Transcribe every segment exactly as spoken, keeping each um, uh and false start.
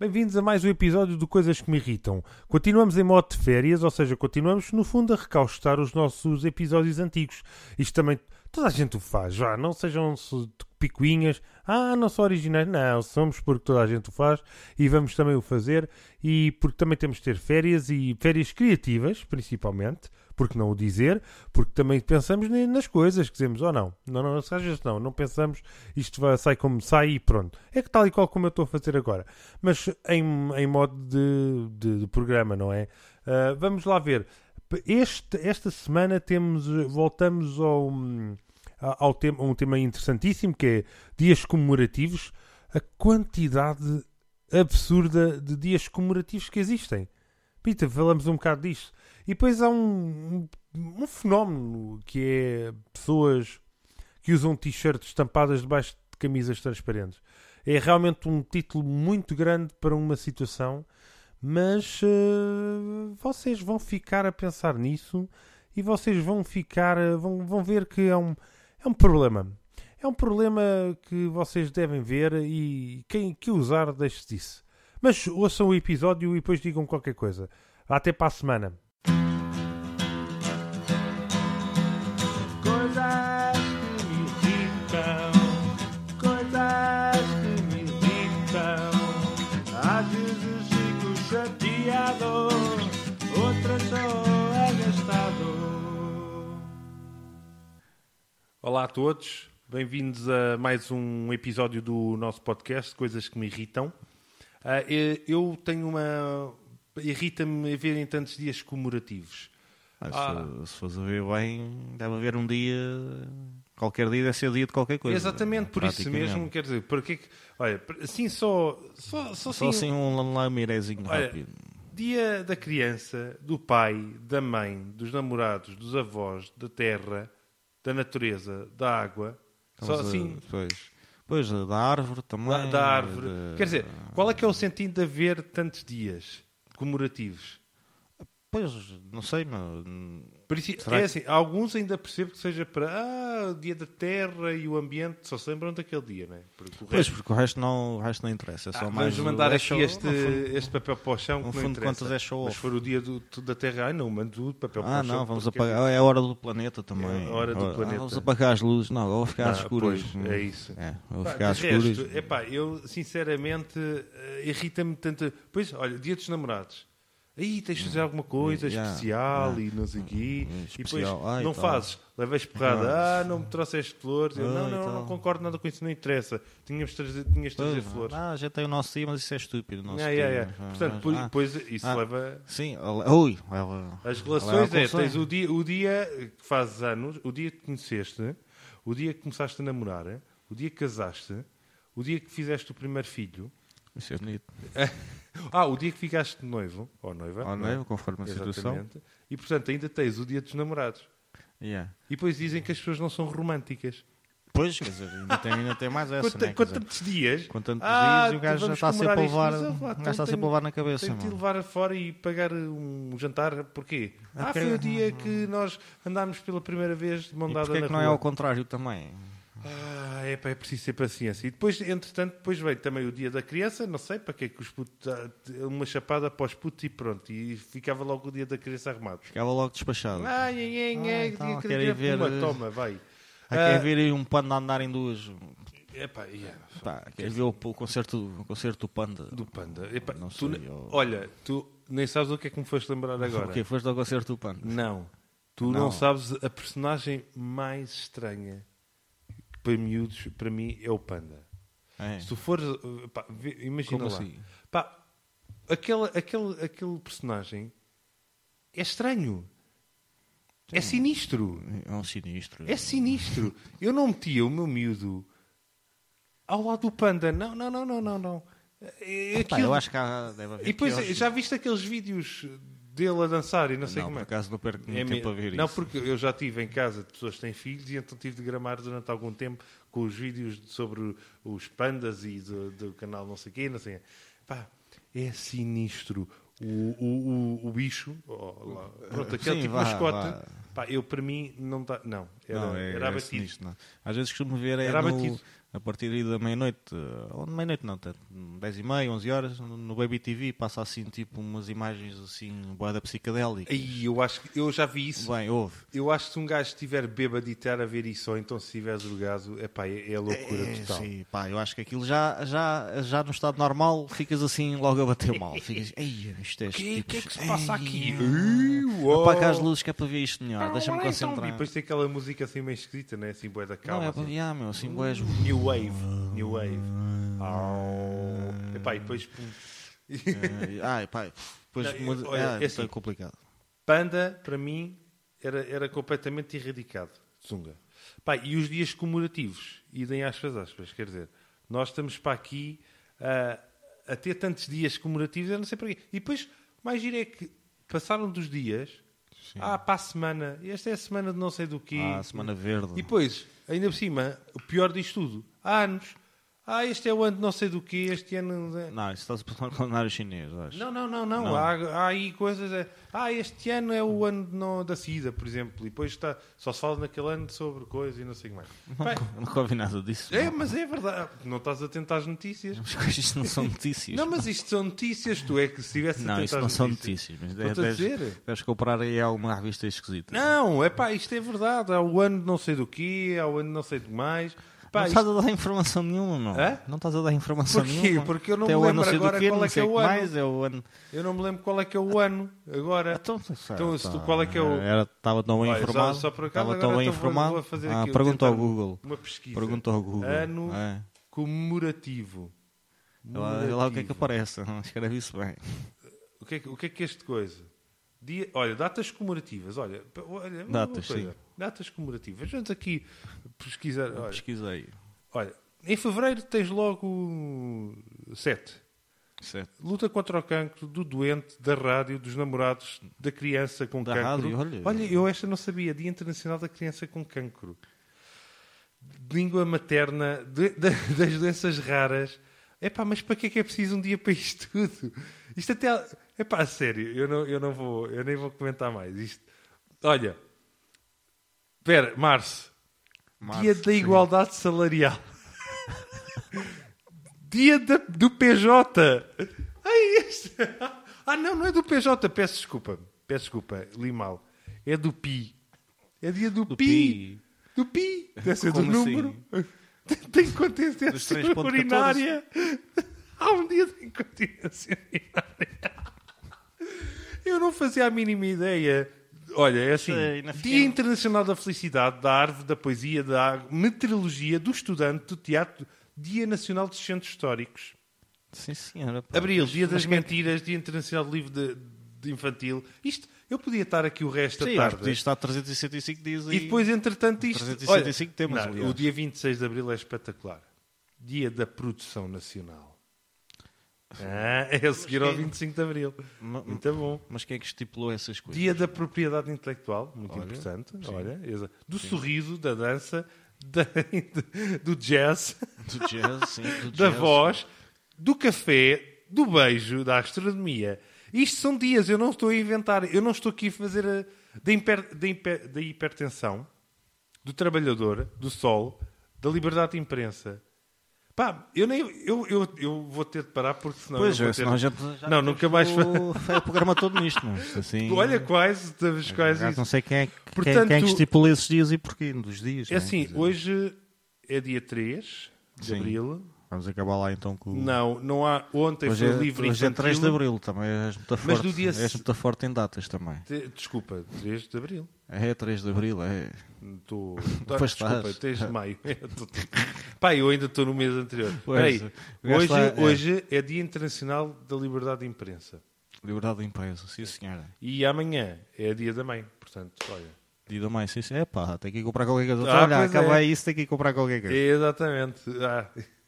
Bem-vindos a mais um episódio de Coisas que Me Irritam. Continuamos em modo de férias, ou seja, continuamos no fundo a recaustar os nossos episódios antigos. Isto também, toda a gente o faz, já, não sejam picuinhas, ah, não sou originais, não, somos porque toda a gente o faz e vamos também o fazer e porque também temos de ter férias e férias criativas, principalmente, porque não o dizer, porque também pensamos nas coisas que dizemos, ou oh, não, não, não, às vezes não, não pensamos, isto vai, sai como sai e pronto. É que tal e qual como eu estou a fazer agora, mas em, em modo de, de, de programa, não é? Uh, vamos lá ver. Este, esta semana temos, voltamos ao, ao tema, um tema interessantíssimo, que é dias comemorativos, a quantidade absurda de dias comemorativos que existem. Pita, falamos um bocado disto. E depois há um, um, um fenómeno que é pessoas que usam t-shirts estampadas debaixo de camisas transparentes. É realmente um título muito grande para uma situação, mas uh, vocês vão ficar a pensar nisso e vocês vão ficar, uh, vão, vão ver que é um, é um problema. É um problema que vocês devem ver e quem que usar deixe disso. Mas ouçam o episódio e depois digam qualquer coisa. Até para a semana. Olá a todos, bem-vindos a mais um episódio do nosso podcast, Coisas que Me Irritam. Uh, eu tenho uma... Irrita-me verem tantos dias comemorativos. Ah, ah, se, se fores a ver bem, deve haver um dia... Qualquer dia deve ser dia de qualquer coisa. Exatamente, por isso mesmo, quer dizer, porque... Olha, assim só... Só, só, só assim, assim um lamirezinho rápido. Dia da criança, do pai, da mãe, dos namorados, dos avós, da terra... da natureza, da água, então, só assim... Pois, pois, da árvore também. Da, da árvore. De... Quer dizer, qual é que é o sentido de haver tantos dias comemorativos? Pois, não sei, mas... É assim, alguns ainda percebo que seja para ah, o dia da terra e o ambiente, só se lembram daquele dia, não é? Porque o pois, resto... porque o resto não, o resto não interessa. É só ah, mais vamos mandar o... aqui é este, fundo, este papel para o chão que no não fundo interessa. Quantas é show mas se for o dia do, da terra, ai não, mando o papel ah, para o chão. Ah, não, vamos apagar. É a hora do planeta também. É a hora do ah, planeta. Vamos apagar as luzes. Não, vou ficar ah, às escuras. Pois, é isso. É, vou pá, ficar às resto, escuras. Epá, eu, sinceramente, uh, irrita-me tanto... Pois, olha, dia dos namorados. Aí tens de fazer alguma coisa yeah, especial yeah, e não sei o quê. E depois Ai, não tal. fazes, levas porrada. Ah, não me trouxeste flores. Eu, não, não, não concordo nada com isso, não interessa. Tínhamos de trazer, tinhas de trazer flores. Ah, já tem o nosso dia, mas isso é estúpido. Nosso yeah, yeah, yeah. Portanto, depois, ah, depois isso ah, leva... Sim, ui, leva... As relações leva é, tens o dia, o dia que fazes anos, o dia que te conheceste, o dia que começaste a namorar, o dia que casaste, o dia que fizeste o primeiro filho... Isso é bonito. Ah, o dia que ficaste noivo, ou noiva. Ou noivo, conforme a situação. E, portanto, ainda tens o dia dos namorados. Yeah. E depois dizem que as pessoas não são românticas. Pois, quer dizer, ainda tem, ainda tem mais essa, Quanto, né? com tantos dias... Com tantos ah, dias, o gajo já está sempre a levar, o gajo está sempre a levar na cabeça. Tem de levar fora e pagar um jantar. Porquê? Ah, okay. foi o dia que nós andámos pela primeira vez de mão dada na rua. E porquê que não é ao contrário também? Ah, é, pá, é preciso ter paciência. E depois, entretanto, depois veio também o dia da criança, não sei para que é que os putos, uma chapada para os putos e pronto. E ficava logo o dia da criança arrumado. Ficava logo despachado. Ai, ai, ai, ai, ah, então, querem ver... Uma, toma, vai. Ah, querem ver aí um panda andar em duas... Epá, yeah. Pá, queres ver o, o, concerto, o concerto do panda? Do panda. Epá, não tu, sei, eu... Olha, tu nem sabes o que é que me foste lembrar agora. O quê? Foste ao concerto do panda? Não. Tu não, não sabes a personagem mais estranha... para miúdos, para mim, é o panda. É. Se tu fores... Pá, imagina Como lá. Assim? Pá, aquele, aquele, aquele personagem é estranho. Sim. É sinistro. É um sinistro. É sinistro. Eu não metia o meu miúdo ao lado do panda. Não, não, não, não, não. não. É Epá, eu acho que há, deve haver... E depois, já viste aqueles vídeos... dele a dançar e não sei não, como é. Por acaso não perco muito é tempo me... a ver não, isso. Não, porque eu já tive em casa de pessoas que têm filhos e então tive de gramar durante algum tempo com os vídeos sobre os pandas e do, do canal não sei o quê, não sei. Pá, é sinistro. o, o, o, o bicho, oh, lá, pronto, aquele Sim, tipo vá, de mascote, vá. Pá, eu para mim não dá, não, era, não, é, era é abatido. sinistro, não. Às vezes costumo ver é Era no, abatido. a partir aí da meia-noite, ou meia-noite não, dez e meia, onze horas, no Baby T V passa assim tipo umas imagens assim, boada psicadélicas. Aí, eu acho que eu já vi isso. Bem, houve. Eu acho que se um gajo estiver bêbado e estar a ver isso, ou então se estiver drogado, epá, é, é loucura É, total. sim, pá, eu acho que aquilo já, já, já no estado normal ficas assim logo a bater mal. Ficas, ei, isto é O que, tipo, que é que se passa ei, aqui? apaga as luzes que é para ver isto melhor, deixa-me E concentrar. depois tem aquela música assim meio esquisita, né? Assim, bué da calma. Não, é para assim. ver, ah, meu, assim, boés. New Wave. New Wave. Au. Epá, e depois... pum. Ai, pá, depois Não, muda- olha, ah, é isto é assim. complicado. Panda, para mim, era, era completamente erradicado. Zunga. Pá, e os dias comemorativos, idem aspas, aspas, quer dizer, nós estamos para aqui a, a ter tantos dias comemorativos, eu não sei para quê. E depois, mais giro é que passaram dos dias, Sim. ah, para a semana, esta é a semana de não sei do quê. Ah, Semana Verde. E depois, ainda por cima, o pior disto tudo, há anos, ah, este é o ano de não sei do quê, este ano... Não, isso está-se a passar no calendário chinês, acho. Não, não, não, não. Não. Há, há aí coisas. É, ah, este ano é o ano de não, da SIDA, por exemplo. E depois está, só se fala naquele ano sobre coisas e não sei o que mais. Bem, Não, nunca ouvi nada disso. é, não. mas é verdade. Não estás atento às notícias. As coisas não são notícias. Não, mas isto são notícias. Tu é que se estivesse Não, atento isso às não são notícias. notícias. Mas Estou-te a deves, dizer. deves comprar aí alguma revista esquisita. Não, é pá, isto é verdade. Há o ano de não sei do quê, há o ano de não sei do mais. Pá, Não isto- estás a dar informação nenhuma, não. Hã? Não estás a dar informação Porquê? nenhuma. Porque eu não Até me o ano lembro sei do agora quê, qual não é que sei é o que ano. mais, é o ano... Eu não me lembro qual é que é o ano agora. Então, Então, se tu- qual é que é o- Era, estava tão bem Olha, só- informado. só por acaso, Estava tão agora bem então vou- informado. vou fazer Ah, aqui, pergunta ao tentar Google. Uma pesquisa. Pergunta ao Google. Ano É. comemorativo. Vê lá, vê lá o que é que aparece. Escreve isso bem. O que é que, o que, é que é este coisa? Dia, olha, datas comemorativas. Olha, p- olha uma Datas, coisa. sim. Datas comemorativas. Vamos aqui pesquisar. Olha, Pesquisei. olha, em fevereiro tens logo sete. Certo. Luta contra o cancro, do doente, da rádio, dos namorados, da criança com Da cancro. rádio, olha. eu esta não sabia. Dia Internacional da Criança com Cancro. Língua materna, de- de- das doenças raras. Epá, mas para que é que é preciso um dia para isto tudo? Isto até... Epá, a sério, eu, não, eu, não vou, eu nem vou comentar mais. Isto... Olha, espera, março. Março, Dia da sim. Igualdade Salarial. Dia da- do P J. Ai, este... Ah, não, não é do P J. Peço desculpa. Peço desculpa, li mal. É do Pi. É dia do, Do Pi. Pi. Do Pi. Deve ser do Como assim? número. Tem incontinência Dos três ponto catorze. urinária. Há um dia de incontinência urinária. Eu não fazia a mínima ideia. Olha, é assim. Sei, na Dia pequena- Internacional da Felicidade, da Árvore, da Poesia, da Meteorologia, do Estudante, do Teatro, Dia Nacional dos Centros Históricos. Sim, senhora. pá. Abril, Mas- Dia das mas como é que- Mentiras, Dia Internacional do Livro de, de Infantil. Isto, eu podia estar aqui o resto Sim, da acho que tarde. podia estar trezentos e sessenta e cinco dias aí. E depois, entretanto, isto... trezentos e sessenta e cinco temas, não, aliás. o dia vinte e seis de Abril é espetacular. Dia da Produção Nacional. Ah, é a seguir ao vinte e cinco de Abril. Ma- Muito bom. Mas quem é que estipulou essas coisas? Dia da Propriedade Intelectual, muito Olha, importante. sim. Olha, exa- do sorriso, da dança, da- do jazz, Do jazz, sim. Do da jazz. voz, do café, do beijo, da astronomia. Isto são dias, eu não estou a inventar. Eu não estou aqui a fazer a, da, hiper- da hiper- da hipertensão, do trabalhador, do sol, da liberdade de imprensa. Pá, eu, nem, eu, eu, eu vou ter de parar porque senão Pois eu é, vou ter... senão a gente já Não, nunca mais fa- o, o programa todo nisto, não é? Assim, Olha, quase, estamos quase já isso. não sei quem é, que- quem, Portanto, quem é que estipula esses dias e porquê dos dias. É não é? assim, Quer dizer, hoje é dia três de Sim. Abril. Vamos acabar lá então com o... Não, não há... Ontem Hoje foi é, livre hoje é infantil. três de Abril também, és muito forte. do dia És muito forte em datas também. Te- Desculpa, três de Abril. É três de Abril, é. Estou... Pois Desculpa, estás. três de Maio. Eu tô- Pá, eu ainda estou no mês anterior. Pois, Espera o aí. gajo Hoje, está- é. hoje é Dia Internacional da Liberdade de Imprensa. Liberdade de imprensa, sim senhora. E amanhã é Dia da Mãe. Portanto, olha... Dia da mãe, sim senhora. É pá, tem que ir comprar qualquer coisa. Ah, Olha, pois acaba é. isso, tem que ir comprar qualquer coisa. Exatamente. Ah,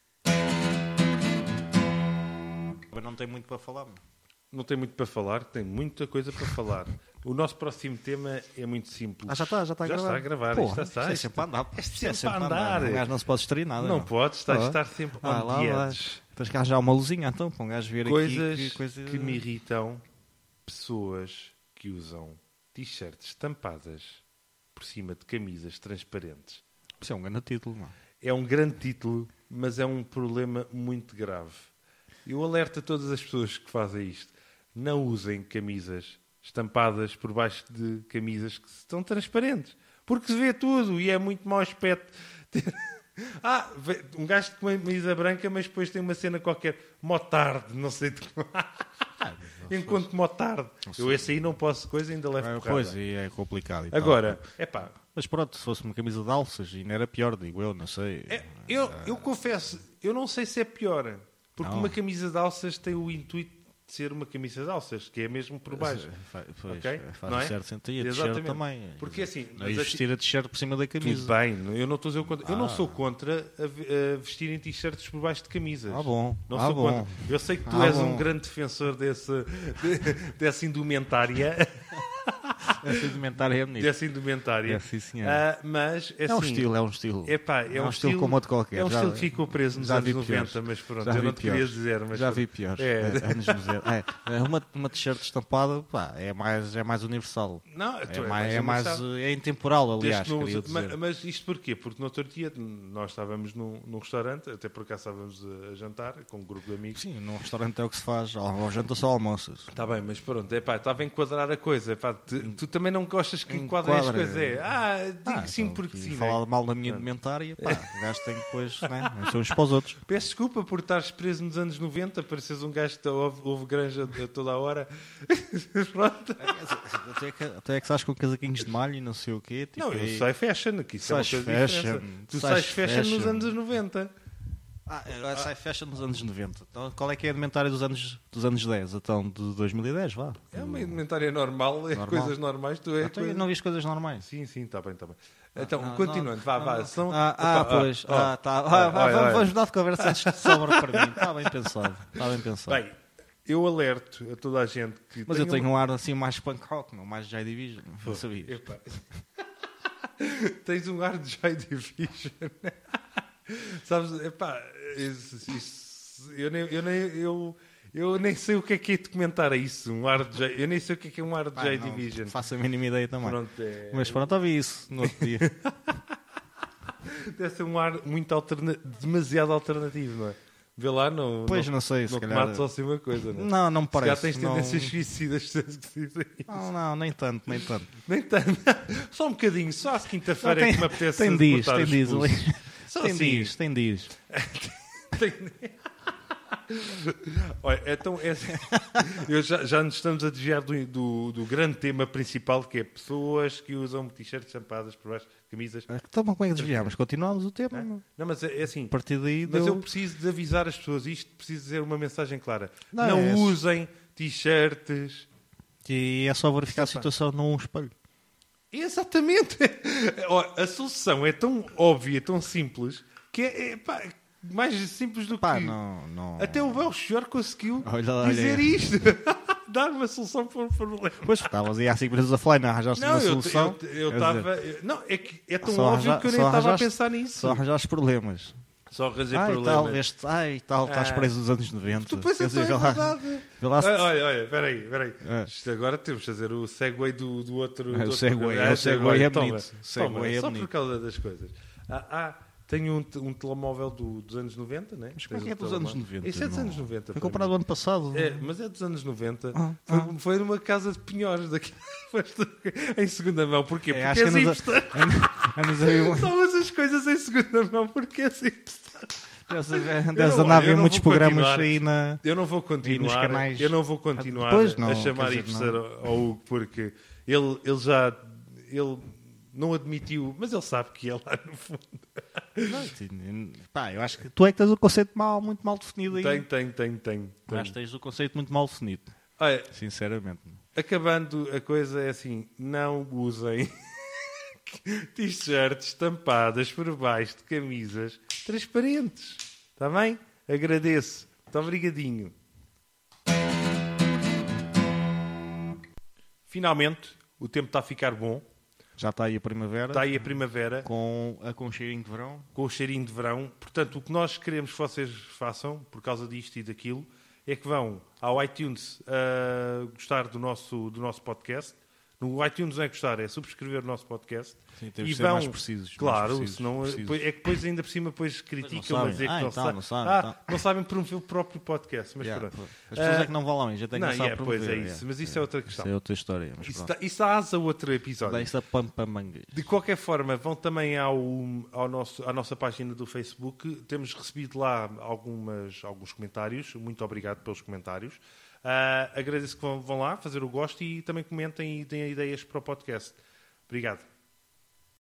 Mas não tem muito para falar, meu. não tem muito para falar, tem muita coisa para falar. O nosso próximo tema é muito simples. Ah, já está, já está a Já gravar. está a gravar, Pô, isto já está. Isto é Isto- sempre a andar. isto é Isto sempre a andar. O gajo não se pode distrair nada. Não meu. pode, está a Ah. estar sempre on Ah, lá, the lá. edge. Tens que arranjar uma luzinha então para um gajo ver Coisas aqui. Que, coisa... que me irritam pessoas que usam t-shirts estampadas por cima de camisas transparentes. Isso é um grande título, não? É um grande título, mas é um problema muito grave. Eu alerto a todas as pessoas que fazem isto. Não usem camisas estampadas por baixo de camisas que estão transparentes. Porque se vê tudo e é muito mau aspecto. Ah, um gajo com uma camisa branca, mas depois tem uma cena qualquer. Motarde, não sei de que. Enquanto motarde. Eu esse aí não posso coisa, ainda levo É, porrada. pois, e é complicado. E Agora, tal. é pá. Mas pronto, se fosse uma camisa de alças, ainda era pior, digo eu, não sei. É, eu, eu confesso, eu não sei se é pior. Porque Não. uma camisa de alças tem o intuito de ser uma camisa de alças, que é mesmo por baixo. Fa- Pois, Ok? faz Não um é? certo sentido. E a t-shirt Exatamente. também. Porque assim, Não é mas vestir a t-shirt por cima da camisa. Tudo bem, eu não estou a dizer o contra. Eu não Ah. sou contra a, ve- a vestirem t-shirts por baixo de camisas. Ah, bom. Não ah, sou bom. contra. Eu sei que tu Ah, és bom. um grande defensor desse, de- dessa indumentária. Essa indumentária é bonita. dessa indumentária. É, sim, senhor. Ah, mas é, É um assim, estilo, é um estilo. Epá, é, É um um estilo como outro qualquer. É um Já- estilo que ficou preso nos já anos vi noventa, piores. mas pronto, Já eu vi não te queria piores. dizer. Mas Já pronto. vi piores. É. É, anos noventa. É, é uma, uma t-shirt estampada, pá, é mais, é mais universal. Não, É tu mais, é mais engraçado. é intemporal, Desde aliás, que não queria usa- dizer. ma- Mas isto porquê? Porque no outro dia nós estávamos num, num restaurante, até por acaso estávamos a, a jantar com um grupo de amigos. Sim, num restaurante é o que se faz, ao, ao janta só almoças. Está bem, mas pronto, epá, estava a enquadrar a coisa. Epá, tu, tu também não gostas que enquadrem as Enquadra. coisas. É, ah, digo Ah, sim então, porque aqui sim. falar né? mal da minha indumentária, pá, o gajo tem que depois, né? São uns para os outros. Peço desculpa por estares preso nos anos noventa, pareces um gajo que ouve, ouve granja a toda a hora. Pronto. Até que, até que sais com casaquinhos de malho e não sei o quê. Tipo, Não, eu aí- sai fashion, que isso Sais é uma coisa fashion, diferente. Tu sais sais fashion, nos fashion. anos noventa. Ah, agora sai fashion nos anos noventa. Então, qual é que é a indumentária dos anos, dos anos dez? Então, de dois mil e dez, vá. É uma indumentária normal, é Normal. coisas normais. Tu é Então, coisa- não viste coisas normais? Sim, sim, está bem, está bem. Então, Não, continuando, não, vá, não, vá. não. Senão- Ah, ah, Opa, pois. ó, Ah, tá. ó, Ah, ó, vá, ó, vamos, ó. vamos mudar de conversa antes de sobra para mim. Está bem pensado. Está bem pensado. Bem, eu alerto a toda a gente que. Mas eu tenha tenho um ar assim mais punk rock, não mais Joy Division. Não sabias? Epá. Tens um ar de Joy Division. Sabes, epá, isso, isso, eu, nem, eu, nem, eu, eu nem sei o que é que é de comentar a isso. Um ar de Joy, eu nem sei o que é que é um ar de Pá, Joy não Division. faço a mínima ideia também. Pronto, é, Mas pronto, ouvi isso no outro dia. deve ser um ar muito alterna, demasiado alternativo, não é? Vê lá, não. Pois, não, não sei, se não te calhar- mates só assim uma coisa, não é? Não, não me Se calhar parece. tens não... tendências suicidas, se dizem isso. não, não, nem tanto, nem tanto. Nem tanto. Só um bocadinho, só às quinta-feira é Tem- que me apetece tem dias, botar tem os dias pulsos. ali. Só Tem assim. dias, tem dias. Tem- Olha, então é assim, eu já, já nos estamos a desviar do, do, do grande tema principal, que é pessoas que usam t-shirts champadas por baixo de camisas. Então, como é que desviamos? Continuamos o tema? Não, não, mas é, é assim, A partir daí mas deu... eu preciso de avisar as pessoas, isto precisa dizer uma mensagem clara. Não, Não, é- usem t-shirts. E é só verificar a situação num espelho. Exatamente. Ó, a solução é tão óbvia, tão simples, que é, é, pá, mais simples do Pá, que... não, não... Até o Belchior conseguiu Olha lá, dizer olha. isto. Dar uma solução para o problema. Pois, estavas aí há cinco minutos a falar, não arranjaste Não, uma eu solução. eu Quer estava... dizer, Não, é que é tão só óbvio arranja- que eu nem só estava a arranjaste- pensar nisso. Só arranjaste problemas. Só arranjei Ai, problemas. tal, este, ai, tal, estás Ah. preso nos anos noventa. Depois Quer é dizer, só vê lá- verdade. vê lá se- Olha, olha, olha, espera aí, espera aí. É. Isto agora temos de fazer o segue do, do outro... É, do o outro segue, programa. é, o Ah, segue é toma, bonito. toma, Segue é só bonito. por causa das coisas. Ah, ah, tenho um, te- um telemóvel do- dos anos noventa, né? Mas como é Tens que é um dos anos telemóvel. noventa? Isso é dos Não. anos noventa. Foi pá. comprado ano passado. É, mas é dos anos noventa. Ah, foi, ah. foi numa casa de penhores daqui, em segunda mão. Porquê? É, Porque acho é que andas a- hipster. Andas aí um- Só usas coisas em segunda mão porque é hipster. Deves Eu deves não- andar a eu ver não muitos vou programas continuar. aí na... Eu não vou continuar, canais- eu não vou continuar Pois a- não, a chamar quer dizer, hipster ao ao Hugo porque ele, ele já ele não admitiu, mas ele sabe que é lá no fundo. Não, sim, pá, eu acho que tu é que tens o conceito mal, muito mal definido aí. Tem, tem, tem, tem. Eu acho que tens o conceito muito mal definido. Olha, Sinceramente. acabando a coisa é assim, não usem t-shirts estampadas por baixo de camisas transparentes. Está bem? Agradeço. Muito obrigadinho. Finalmente, o tempo está a ficar bom. Já está aí a primavera. Está aí a primavera Com, a, com um cheirinho de verão. com o cheirinho de verão. Portanto, o que nós queremos que vocês façam, por causa disto e daquilo, é que vão ao iTunes uh, gostar do nosso, do nosso podcast. No iTunes não é gostar, é subscrever o nosso podcast. Sim, temos e de ser vão, mais precisos. claro, mais precisos, senão, precisos. é que depois ainda por cima depois criticam a dizer ah, que não, então, sa- não sabem. ah, Então. não sabem promover o próprio podcast. Mas Yeah, pronto. as pessoas Uh, é que não vão lá, já têm que não, começar yeah, a promover. pois é isso, yeah. mas isso Yeah. é outra questão. Isso é outra história. Mas Isso, pronto. tá, isso asa outro episódio. Dá isso a pampa-mangas. De qualquer forma, vão também ao, ao nosso, à nossa página do Facebook. Temos recebido lá algumas, alguns comentários. Muito obrigado pelos comentários. Uh, agradeço que vão, vão lá fazer o gosto e também comentem e deem ideias para o podcast. Obrigado.